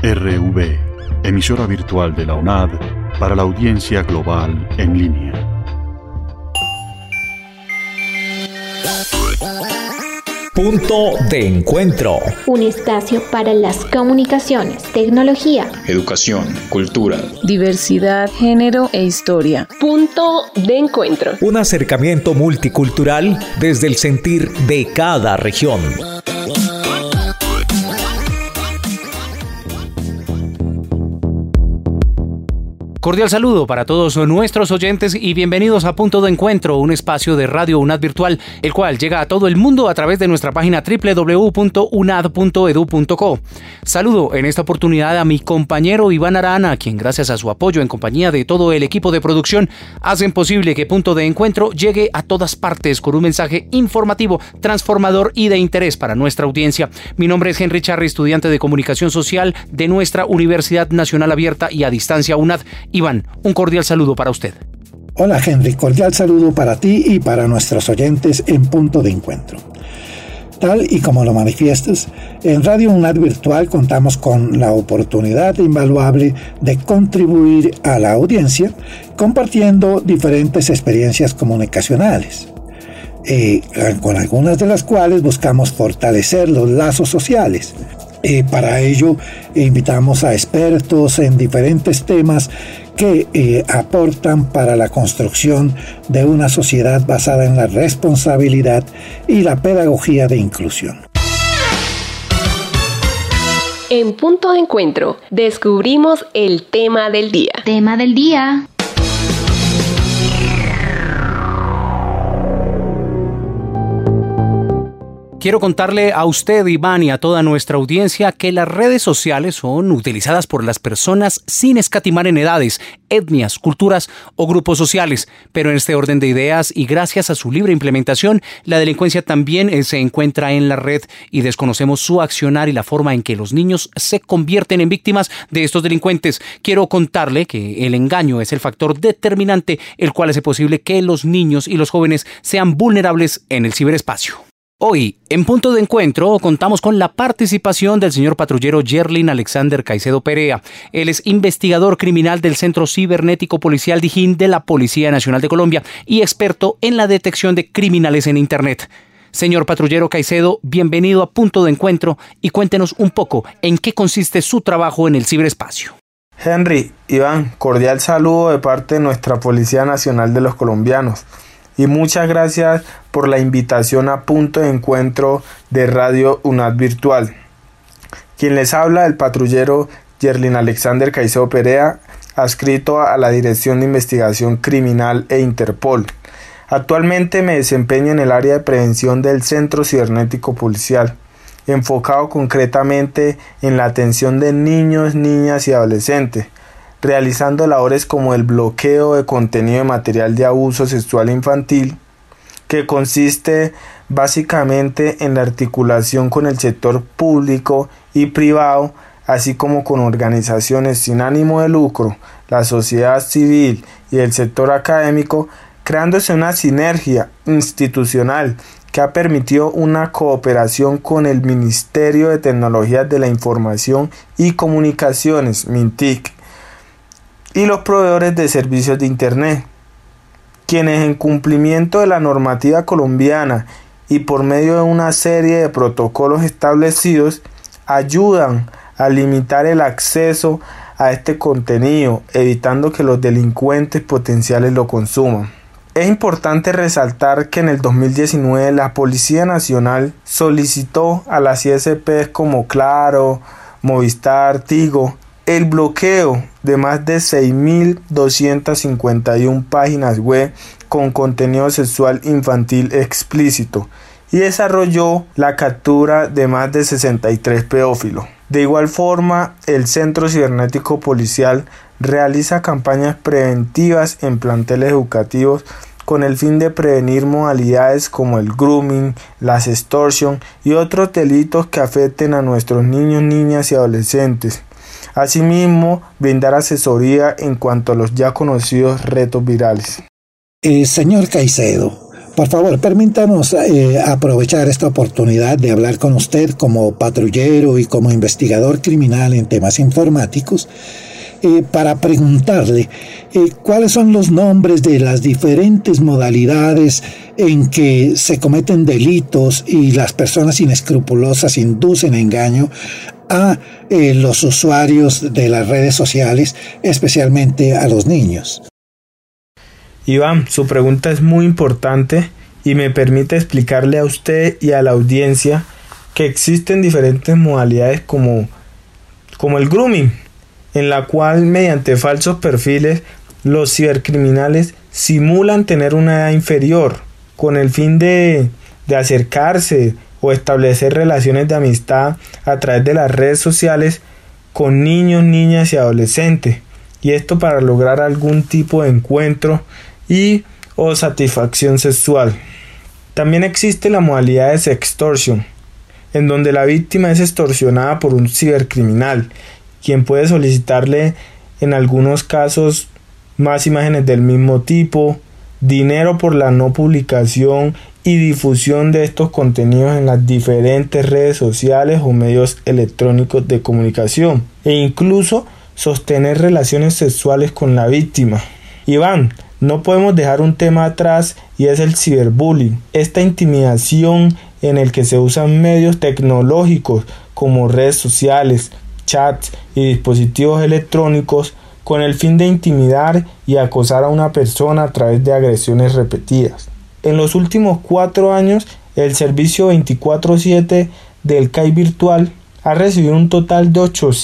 RV, emisora virtual de la UNAD para la audiencia global en línea. Punto de encuentro. Un espacio para las comunicaciones, tecnología, educación, cultura, diversidad, género e historia. Punto de encuentro. Un acercamiento multicultural desde el sentir de cada región. Cordial saludo para todos nuestros oyentes y bienvenidos a Punto de Encuentro, un espacio de Radio UNAD virtual, el cual llega a todo el mundo a través de nuestra página www.unad.edu.co. Saludo en esta oportunidad a mi compañero Iván Arana, quien gracias a su apoyo en compañía de todo el equipo de producción hacen posible que Punto de Encuentro llegue a todas partes con un mensaje informativo, transformador y de interés para nuestra audiencia. Mi nombre es Henry Charri, estudiante de Comunicación Social de nuestra Universidad Nacional Abierta y a Distancia UNAD. Iván, un cordial saludo para usted. Hola Henry, cordial saludo para ti y para nuestros oyentes en Punto de Encuentro. Tal y como lo manifiestas, en Radio UNAD Virtual contamos con la oportunidad invaluable de contribuir a la audiencia compartiendo diferentes experiencias comunicacionales, con algunas de las cuales buscamos fortalecer los lazos sociales. Para ello invitamos a expertos en diferentes temas que aportan para la construcción de una sociedad basada en la responsabilidad y la pedagogía de inclusión. En Punto de Encuentro descubrimos el tema del día. Tema del día. Quiero contarle a usted, Iván, y a toda nuestra audiencia que las redes sociales son utilizadas por las personas sin escatimar en edades, etnias, culturas o grupos sociales. Pero en este orden de ideas y gracias a su libre implementación, la delincuencia también se encuentra en la red y desconocemos su accionar y la forma en que los niños se convierten en víctimas de estos delincuentes. Quiero contarle que el engaño es el factor determinante, el cual hace posible que los niños y los jóvenes sean vulnerables en el ciberespacio. Hoy, en Punto de Encuentro, contamos con la participación del señor patrullero Yerlin Alexander Caicedo Perea. Él es investigador criminal del Centro Cibernético Policial Dijín de la Policía Nacional de Colombia y experto en la detección de criminales en Internet. Señor patrullero Caicedo, bienvenido a Punto de Encuentro y cuéntenos un poco en qué consiste su trabajo en el ciberespacio. Henry, Iván, cordial saludo de parte de nuestra Policía Nacional de los Colombianos. Y muchas gracias por la invitación a Punto de Encuentro de Radio UNAD Virtual. Quien les habla, el patrullero Yerlin Alexander Caicedo Perea, adscrito a la Dirección de Investigación Criminal e Interpol. Actualmente me desempeño en el área de prevención del Centro Cibernético Policial, enfocado concretamente en la atención de niños, niñas y adolescentes, realizando labores como el bloqueo de contenido de material de abuso sexual infantil, que consiste básicamente en la articulación con el sector público y privado, así como con organizaciones sin ánimo de lucro, la sociedad civil y el sector académico, creándose una sinergia institucional que ha permitido una cooperación con el Ministerio de Tecnologías de la Información y Comunicaciones, MINTIC, y los proveedores de servicios de Internet, quienes en cumplimiento de la normativa colombiana y por medio de una serie de protocolos establecidos, ayudan a limitar el acceso a este contenido, evitando que los delincuentes potenciales lo consuman. Es importante resaltar que en el 2019 la Policía Nacional solicitó a las ISPs como Claro, Movistar, Tigo, el bloqueo de más de 6.251 páginas web con contenido sexual infantil explícito y desarrolló la captura de más de 63 pedófilos. De igual forma, el Centro Cibernético Policial realiza campañas preventivas en planteles educativos con el fin de prevenir modalidades como el grooming, la sextorsión y otros delitos que afecten a nuestros niños, niñas y adolescentes. Asimismo, brindar asesoría en cuanto a los ya conocidos retos virales. Señor Caicedo, Por favor, permítanos aprovechar esta oportunidad de hablar con usted como patrullero y como investigador criminal en temas informáticos para preguntarle cuáles son los nombres de las diferentes modalidades en que se cometen delitos y las personas inescrupulosas inducen engaño a los usuarios de las redes sociales, especialmente a los niños. Iván, su pregunta es muy importante y me permite explicarle a usted y a la audiencia que existen diferentes modalidades como el grooming, en la cual mediante falsos perfiles los cibercriminales simulan tener una edad inferior con el fin de acercarse o establecer relaciones de amistad a través de las redes sociales con niños, niñas y adolescentes, y esto para lograr algún tipo de encuentro o satisfacción sexual. También existe la modalidad de sextortion, en donde la víctima es extorsionada por un cibercriminal, quien puede solicitarle en algunos casos más imágenes del mismo tipo, dinero por la no publicación y difusión de estos contenidos en las diferentes redes sociales o medios electrónicos de comunicación, e incluso sostener relaciones sexuales con la víctima. Iván, no podemos dejar un tema atrás y es el ciberbullying, esta intimidación en el que se usan medios tecnológicos como redes sociales, chats y dispositivos electrónicos con el fin de intimidar y acosar a una persona a través de agresiones repetidas. En los últimos 4 años, el servicio 24/7 del CAI virtual ha recibido un total de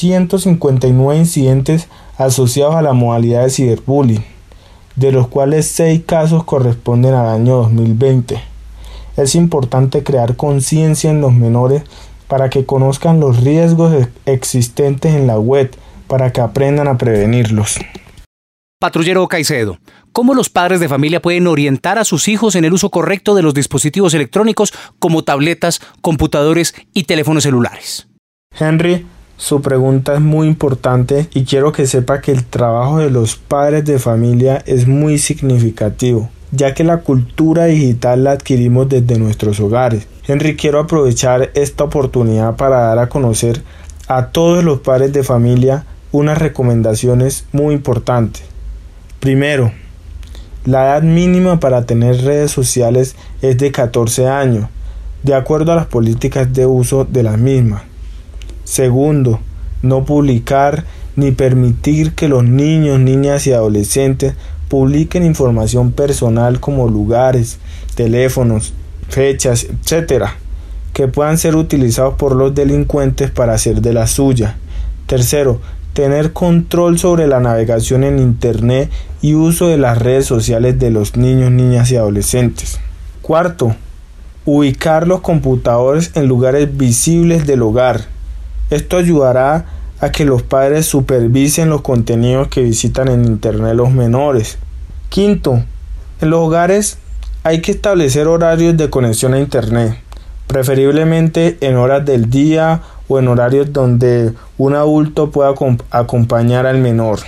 859 incidentes asociados a la modalidad de ciberbullying, de los cuales 6 casos corresponden al año 2020. Es importante crear conciencia en los menores para que conozcan los riesgos existentes en la web, para que aprendan a prevenirlos. Patrullero Caicedo, ¿cómo los padres de familia pueden orientar a sus hijos en el uso correcto de los dispositivos electrónicos como tabletas, computadores y teléfonos celulares? Henry, su pregunta es muy importante y quiero que sepa que el trabajo de los padres de familia es muy significativo, ya que la cultura digital la adquirimos desde nuestros hogares. Henry, quiero aprovechar esta oportunidad para dar a conocer a todos los padres de familia unas recomendaciones muy importantes. Primero, la edad mínima para tener redes sociales es de 14 años, de acuerdo a las políticas de uso de las mismas. Segundo, no publicar ni permitir que los niños, niñas y adolescentes publiquen información personal como lugares, teléfonos, fechas, etc., que puedan ser utilizados por los delincuentes para hacer de la suya. Tercero, tener control sobre la navegación en Internet y uso de las redes sociales de los niños, niñas y adolescentes. Cuarto, ubicar los computadores en lugares visibles del hogar. Esto ayudará a que los padres supervisen los contenidos que visitan en Internet los menores. Quinto, en los hogares hay que establecer horarios de conexión a Internet, preferiblemente en horas del día o en horarios donde un adulto pueda acompañar al menor.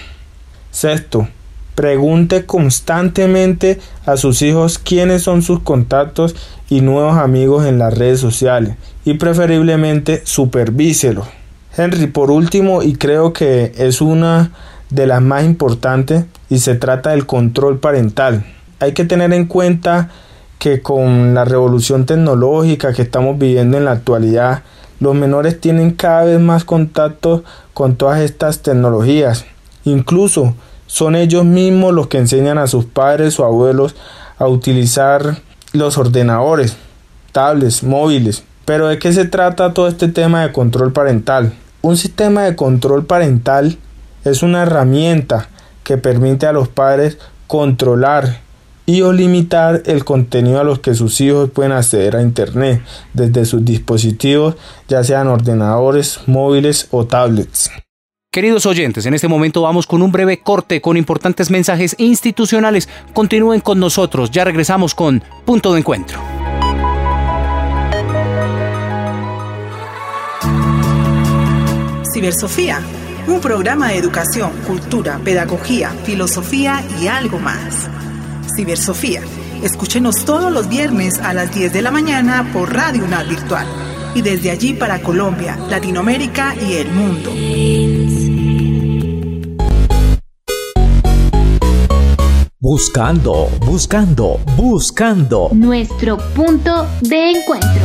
Sexto, pregunte constantemente a sus hijos quiénes son sus contactos y nuevos amigos en las redes sociales y preferiblemente supervíselo. Henry, por último, y creo que es una de las más importantes, y se trata del control parental. Hay que tener en cuenta que con la revolución tecnológica que estamos viviendo en la actualidad, los menores tienen cada vez más contacto con todas estas tecnologías. Incluso son ellos mismos los que enseñan a sus padres o abuelos a utilizar los ordenadores, tablets, móviles. Pero ¿de qué se trata todo este tema de control parental? Un sistema de control parental es una herramienta que permite a los padres controlar y o limitar el contenido a los que sus hijos pueden acceder a Internet desde sus dispositivos, ya sean ordenadores, móviles o tablets. Queridos oyentes, en este momento vamos con un breve corte con importantes mensajes institucionales. Continúen con nosotros, ya regresamos con Punto de Encuentro. Cibersofía, un programa de educación, cultura, pedagogía, filosofía y algo más. Cibersofía, Escúchenos todos los viernes a las 10 de la mañana por Radio UNAD Virtual. Y desde allí para Colombia, Latinoamérica y el mundo. Buscando, buscando, buscando. Nuestro punto de encuentro.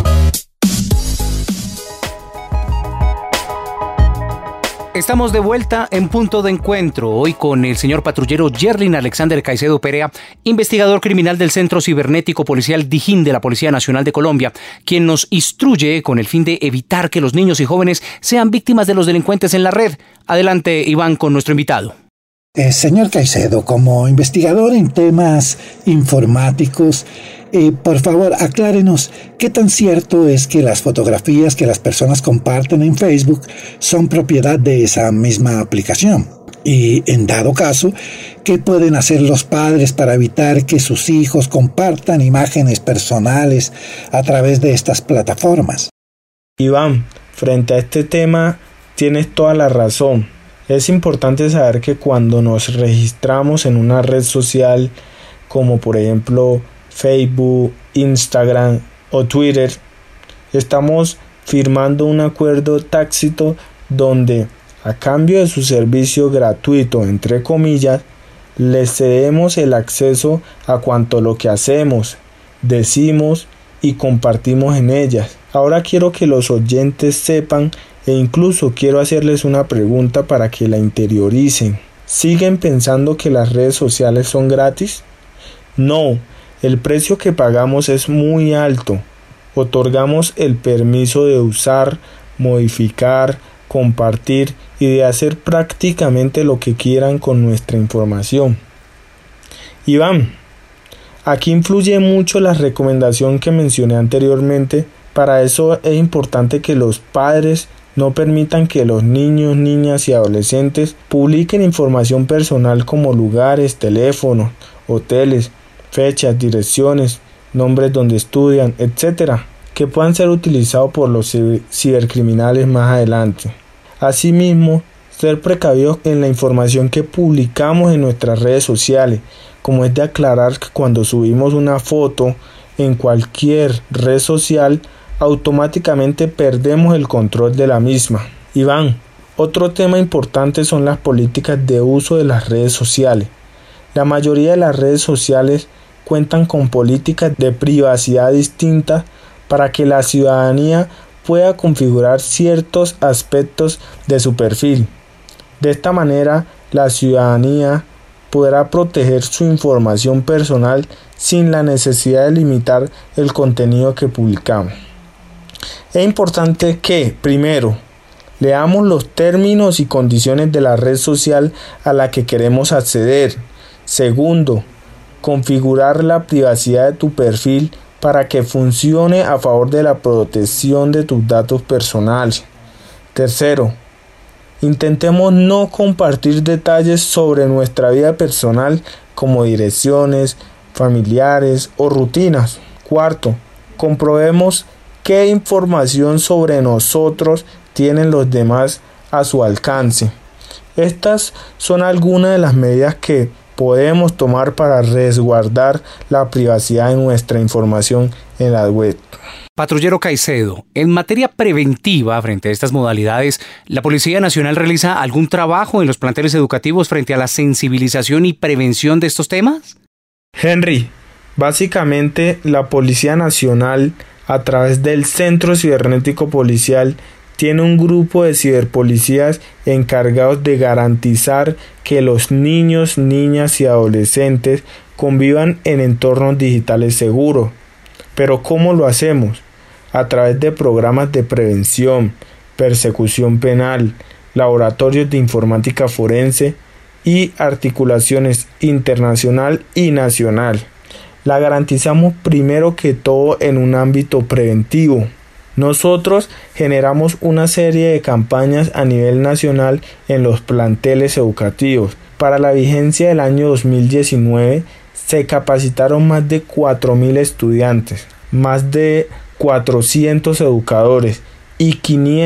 Estamos de vuelta en Punto de Encuentro, hoy con el señor patrullero Yerlin Alexander Caicedo Perea, investigador criminal del Centro Cibernético Policial Dijín de la Policía Nacional de Colombia, quien nos instruye con el fin de evitar que los niños y jóvenes sean víctimas de los delincuentes en la red. Adelante, Iván, con nuestro invitado. Señor Caicedo, como investigador en temas informáticos, por favor, aclárenos qué tan cierto es que las fotografías que las personas comparten en Facebook son propiedad de esa misma aplicación. Y, en dado caso, ¿qué pueden hacer los padres para evitar que sus hijos compartan imágenes personales a través de estas plataformas? Iván, frente a este tema, tienes toda la razón. Es importante saber que cuando nos registramos en una red social, como por ejemplo Facebook, Instagram o Twitter, estamos firmando un acuerdo tácito donde, a cambio de su servicio gratuito, entre comillas, les cedemos el acceso a cuanto lo que hacemos, decimos y compartimos en ellas. Ahora quiero que los oyentes sepan e incluso quiero hacerles una pregunta para que la interioricen. ¿Siguen pensando que las redes sociales son gratis? No, el precio que pagamos es muy alto. Otorgamos el permiso de usar, modificar, compartir y de hacer prácticamente lo que quieran con nuestra información. Iván, aquí influye mucho la recomendación que mencioné anteriormente. Para eso es importante que los padres no permitan que los niños, niñas y adolescentes publiquen información personal como lugares, teléfonos, hoteles, fechas, direcciones, nombres donde estudian, etc., que puedan ser utilizados por los cibercriminales más adelante. Asimismo, ser precavidos en la información que publicamos en nuestras redes sociales, como es de aclarar que cuando subimos una foto en cualquier red social, automáticamente perdemos el control de la misma. Iván, otro tema importante son las políticas de uso de las redes sociales. La mayoría de las redes sociales cuentan con políticas de privacidad distintas para que la ciudadanía pueda configurar ciertos aspectos de su perfil. De esta manera, la ciudadanía podrá proteger su información personal sin la necesidad de limitar el contenido que publicamos. Es importante que, primero, leamos los términos y condiciones de la red social a la que queremos acceder. Segundo, configurar la privacidad de tu perfil para que funcione a favor de la protección de tus datos personales. Tercero, intentemos no compartir detalles sobre nuestra vida personal como direcciones, familiares o rutinas. Cuarto, comprobemos qué información sobre nosotros tienen los demás a su alcance. Estas son algunas de las medidas que podemos tomar para resguardar la privacidad de nuestra información en la web. Patrullero Caicedo, en materia preventiva frente a estas modalidades, ¿la Policía Nacional realiza algún trabajo en los planteles educativos frente a la sensibilización y prevención de estos temas? Henry, básicamente la Policía Nacional, a través del Centro Cibernético Policial, tiene un grupo de ciberpolicías encargados de garantizar que los niños, niñas y adolescentes convivan en entornos digitales seguros. Pero ¿cómo lo hacemos? A través de programas de prevención, persecución penal, laboratorios de informática forense y articulaciones internacional y nacional. La garantizamos primero que todo en un ámbito preventivo. Nosotros generamos una serie de campañas a nivel nacional en los planteles educativos. Para la vigencia del año 2019 se capacitaron más de 4.000 estudiantes, más de 400 educadores y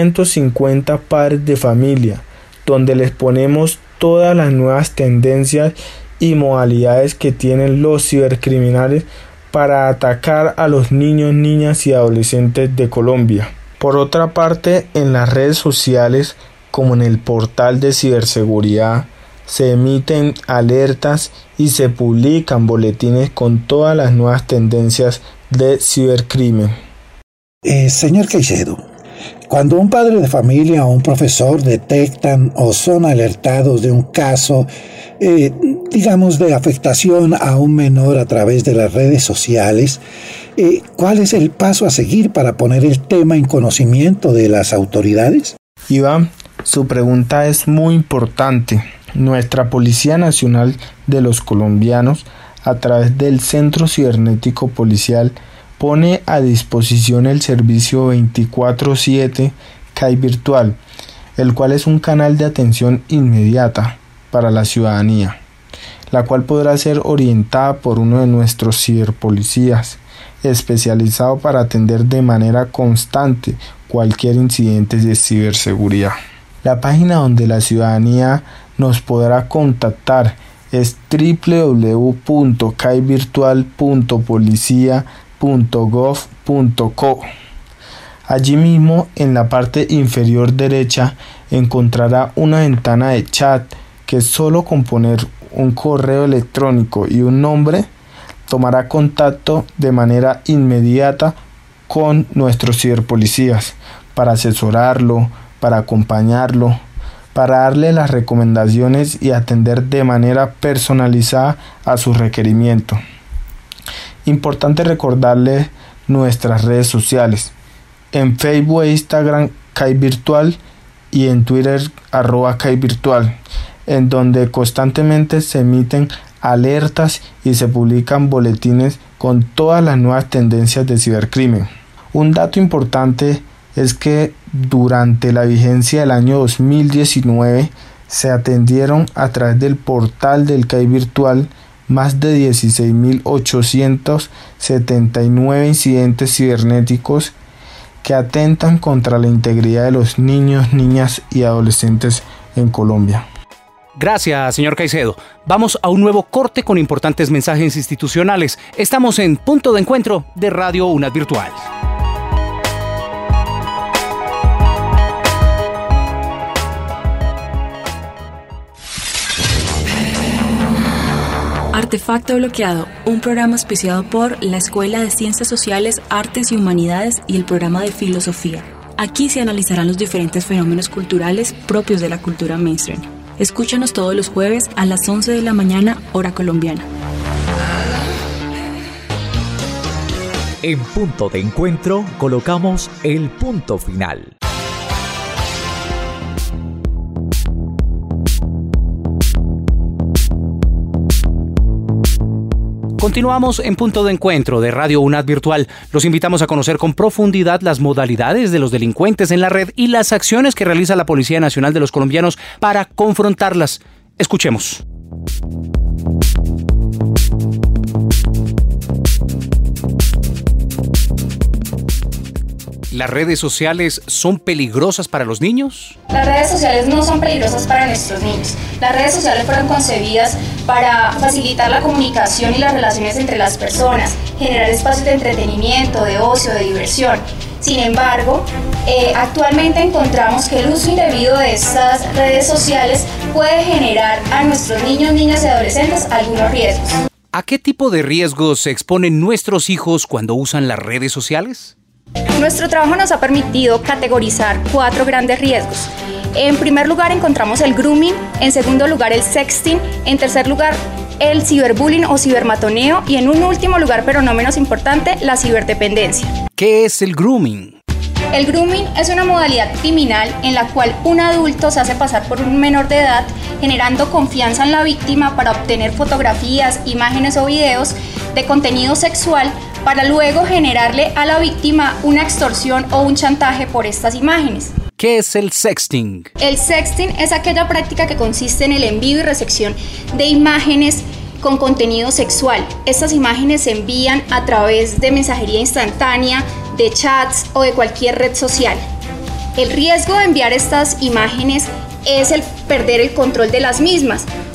550 padres de familia, donde les ponemos todas las nuevas tendencias y modalidades que tienen los cibercriminales para atacar a los niños, niñas y adolescentes de Colombia. Por otra parte, en las redes sociales, como en el portal de ciberseguridad, se emiten alertas y se publican boletines con todas las nuevas tendencias de cibercrimen. Señor Caicedo, cuando un padre de familia o un profesor detectan o son alertados de un caso, digamos, de afectación a un menor a través de las redes sociales, ¿cuál es el paso a seguir para poner el tema en conocimiento de las autoridades? Iván, su pregunta es muy importante. Nuestra Policía Nacional de los Colombianos, a través del Centro Cibernético Policial, pone a disposición el servicio 24/7 CAI Virtual, el cual es un canal de atención inmediata para la ciudadanía, la cual podrá ser orientada por uno de nuestros ciberpolicías, especializado para atender de manera constante cualquier incidente de ciberseguridad. La página donde la ciudadanía nos podrá contactar es www.caivirtual.policia.gov.co. Allí mismo, en la parte inferior derecha, encontrará una ventana de chat que solo con poner un correo electrónico y un nombre tomará contacto de manera inmediata con nuestros ciberpolicías para asesorarlo, para acompañarlo, para darle las recomendaciones y atender de manera personalizada a su requerimiento. Importante recordarle nuestras redes sociales. En Facebook e Instagram CAI Virtual y en Twitter @CAI Virtual, en donde constantemente se emiten alertas y se publican boletines con todas las nuevas tendencias de cibercrimen. Un dato importante es que durante la vigencia del año 2019 se atendieron a través del portal del CAI Virtual más de 16.879 incidentes cibernéticos que atentan contra la integridad de los niños, niñas y adolescentes en Colombia. Gracias, señor Caicedo. Vamos a un nuevo corte con importantes mensajes institucionales. Estamos en Punto de Encuentro de Radio UNAD Virtual. Artefacto Bloqueado, un programa auspiciado por la Escuela de Ciencias Sociales, Artes y Humanidades y el programa de Filosofía. Aquí se analizarán los diferentes fenómenos culturales propios de la cultura mainstream. Escúchanos todos los jueves a las 11 de la mañana, hora colombiana. En Punto de Encuentro colocamos el punto final. Continuamos en Punto de Encuentro de Radio UNAD Virtual. Los invitamos a conocer con profundidad las modalidades de los delincuentes en la red y las acciones que realiza la Policía Nacional de los Colombianos para confrontarlas. Escuchemos. ¿Las redes sociales son peligrosas para los niños? Las redes sociales no son peligrosas para nuestros niños. Las redes sociales fueron concebidas para facilitar la comunicación y las relaciones entre las personas, generar espacios de entretenimiento, de ocio, de diversión. Sin embargo, actualmente encontramos que el uso indebido de estas redes sociales puede generar a nuestros niños, niñas y adolescentes algunos riesgos. ¿A qué tipo de riesgos se exponen nuestros hijos cuando usan las redes sociales? Nuestro trabajo nos ha permitido categorizar 4 grandes riesgos. En primer lugar encontramos el grooming, en segundo lugar el sexting, en tercer lugar el ciberbullying o cibermatoneo y en un último lugar, pero no menos importante, la ciberdependencia. ¿Qué es el grooming? El grooming es una modalidad criminal en la cual un adulto se hace pasar por un menor de edad, generando confianza en la víctima para obtener fotografías, imágenes o videos de contenido sexual para luego generarle a la víctima una extorsión o un chantaje por estas imágenes. ¿Qué es el sexting? El sexting es aquella práctica que consiste en el envío y recepción de imágenes con contenido sexual. Estas imágenes se envían a través de mensajería instantánea, de chats o de cualquier red social. El riesgo de enviar estas imágenes es el perder el control de las mismas,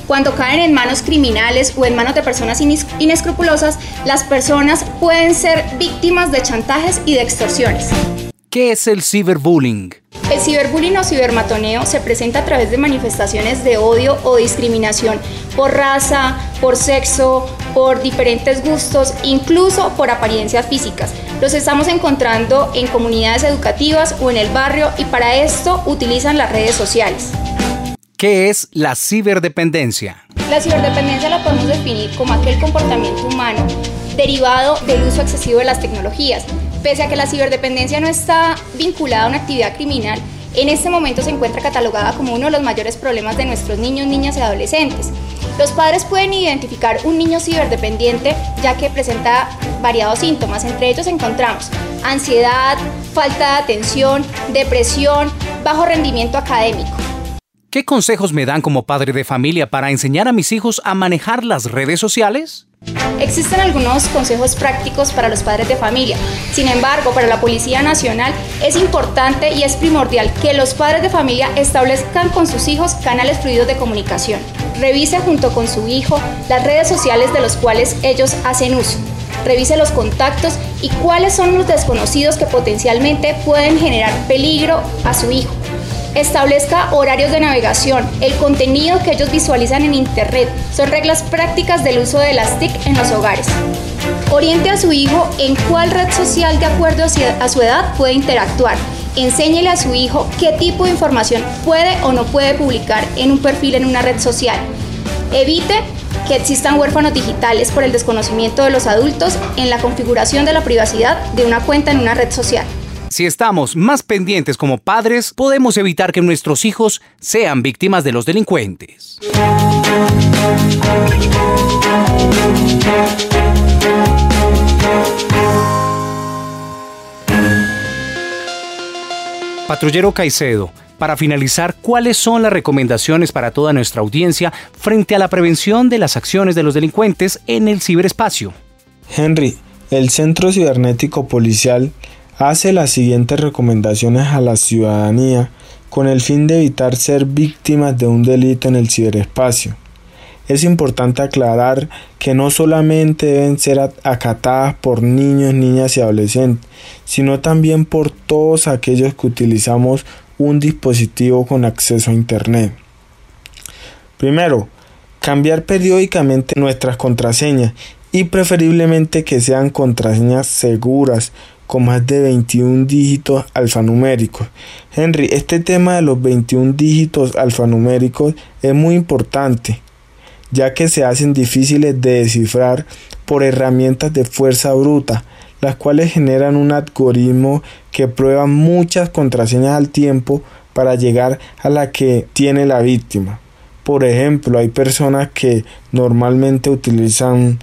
Cuando caen en manos criminales o en manos de personas inescrupulosas, las personas pueden ser víctimas de chantajes y de extorsiones. ¿Qué es el ciberbullying? El ciberbullying o cibermatoneo se presenta a través de manifestaciones de odio o discriminación por raza, por sexo, por diferentes gustos, incluso por apariencias físicas. Los estamos encontrando en comunidades educativas o en el barrio y para esto utilizan las redes sociales. ¿Qué es la ciberdependencia? La ciberdependencia la podemos definir como aquel comportamiento humano derivado del uso excesivo de las tecnologías. Pese a que la ciberdependencia no está vinculada a una actividad criminal, en este momento se encuentra catalogada como uno de los mayores problemas de nuestros niños, niñas y adolescentes. Los padres pueden identificar un niño ciberdependiente ya que presenta variados síntomas. Entre ellos encontramos ansiedad, falta de atención, depresión, bajo rendimiento académico. ¿Qué consejos me dan como padre de familia para enseñar a mis hijos a manejar las redes sociales? Existen algunos consejos prácticos para los padres de familia. Sin embargo, para la Policía Nacional es importante y es primordial que los padres de familia establezcan con sus hijos canales fluidos de comunicación. Revise junto con su hijo las redes sociales de los cuales ellos hacen uso. Revise los contactos y cuáles son los desconocidos que potencialmente pueden generar peligro a su hijo. Establezca horarios de navegación. El contenido que ellos visualizan en Internet son reglas prácticas del uso de las TIC en los hogares. Oriente a su hijo en cuál red social de acuerdo a su edad puede interactuar. Enséñele a su hijo qué tipo de información puede o no puede publicar en un perfil en una red social. Evite que existan huérfanos digitales por el desconocimiento de los adultos en la configuración de la privacidad de una cuenta en una red social. Si estamos más pendientes como padres, podemos evitar que nuestros hijos sean víctimas de los delincuentes. Patrullero Caicedo, para finalizar, ¿cuáles son las recomendaciones para toda nuestra audiencia frente a la prevención de las acciones de los delincuentes en el ciberespacio? Henry, el Centro Cibernético Policial hace las siguientes recomendaciones a la ciudadanía con el fin de evitar ser víctimas de un delito en el ciberespacio. Es importante aclarar que no solamente deben ser acatadas por niños, niñas y adolescentes, sino también por todos aquellos que utilizamos un dispositivo con acceso a Internet. Primero, cambiar periódicamente nuestras contraseñas y preferiblemente que sean contraseñas seguras con más de 21 dígitos alfanuméricos. Henry, este tema de los 21 dígitos alfanuméricos es muy importante, ya que se hacen difíciles de descifrar por herramientas de fuerza bruta, las cuales generan un algoritmo que prueba muchas contraseñas al tiempo para llegar a la que tiene la víctima. Por ejemplo, hay personas que normalmente utilizan,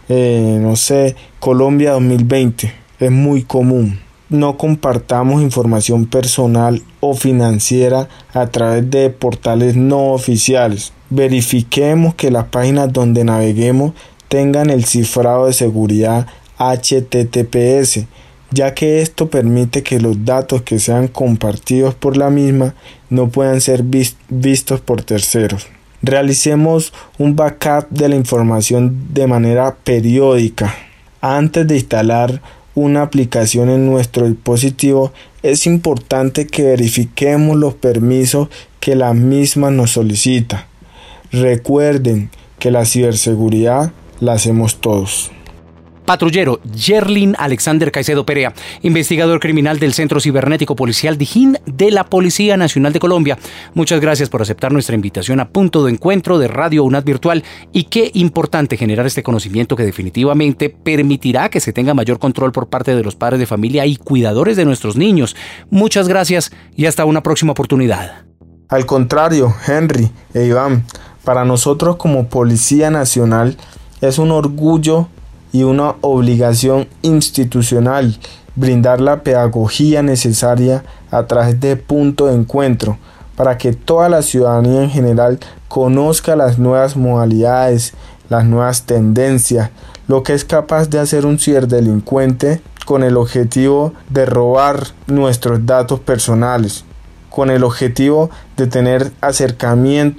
Colombia 2020. Es muy común. No compartamos información personal o financiera a través de portales no oficiales. Verifiquemos que las páginas donde naveguemos tengan el cifrado de seguridad HTTPS, ya que esto permite que los datos que sean compartidos por la misma no puedan ser vistos por terceros. Realicemos un backup de la información de manera periódica. Antes de instalar una aplicación en nuestro dispositivo, es importante que verifiquemos los permisos que la misma nos solicita. Recuerden que la ciberseguridad la hacemos todos. Patrullero Yerlin Alexander Caicedo Perea, investigador criminal del Centro Cibernético Policial DIJÍN de la Policía Nacional de Colombia. Muchas gracias por aceptar nuestra invitación a Punto de Encuentro de Radio UNAD Virtual, y qué importante generar este conocimiento que definitivamente permitirá que se tenga mayor control por parte de los padres de familia y cuidadores de nuestros niños. Muchas gracias y hasta una próxima oportunidad. Al contrario, Henry e Iván, para nosotros como Policía Nacional es un orgullo y una obligación institucional brindar la pedagogía necesaria a través de Punto de Encuentro para que toda la ciudadanía en general conozca las nuevas modalidades, las nuevas tendencias, lo que es capaz de hacer un ciberdelincuente con el objetivo de robar nuestros datos personales, con el objetivo de tener acercamiento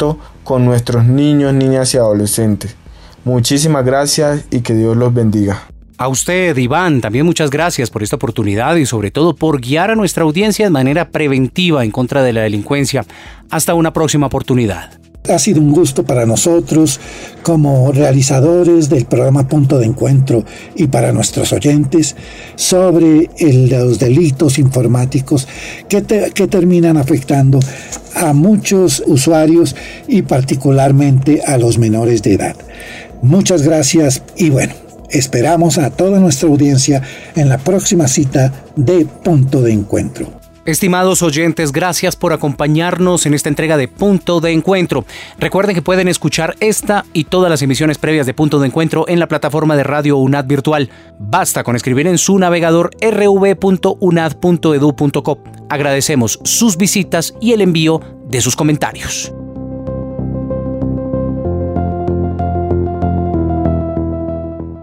con nuestros niños, niñas y adolescentes. Muchísimas gracias y que Dios los bendiga. A usted, Iván, también muchas gracias por esta oportunidad y sobre todo por guiar a nuestra audiencia de manera preventiva en contra de la delincuencia. Hasta una próxima oportunidad. Ha sido un gusto para nosotros como realizadores del programa Punto de Encuentro y para nuestros oyentes sobre los delitos informáticos que terminan afectando a muchos usuarios y particularmente a los menores de edad. Muchas gracias y bueno, esperamos a toda nuestra audiencia en la próxima cita de Punto de Encuentro. Estimados oyentes, gracias por acompañarnos en esta entrega de Punto de Encuentro. Recuerden que pueden escuchar esta y todas las emisiones previas de Punto de Encuentro en la plataforma de Radio UNAD Virtual. Basta con escribir en su navegador rv.unad.edu.co. Agradecemos sus visitas y el envío de sus comentarios.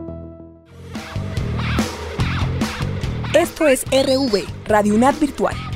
Esto es RV, Radio UNAD Virtual.